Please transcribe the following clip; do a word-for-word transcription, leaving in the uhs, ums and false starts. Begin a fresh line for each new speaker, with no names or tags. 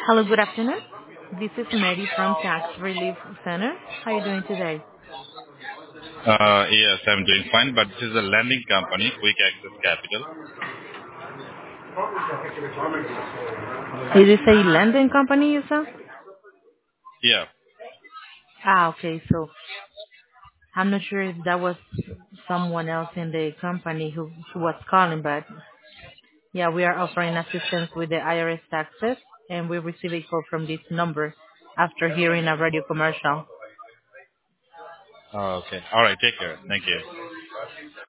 Hello, good afternoon. This is Mary from Tax Relief Center. How are you doing today?
Uh, yes, I'm doing fine, but this is a lending company, Quick Access Capital.
It is a lending company, you said?
Yeah.
Ah, okay. So I'm not sure if that was someone else in the company who, who was calling, but yeah, we are offering assistance with the I R S taxes, and we receive a call from this number after hearing a radio commercial.
Oh, okay. All right. Take care. Thank you.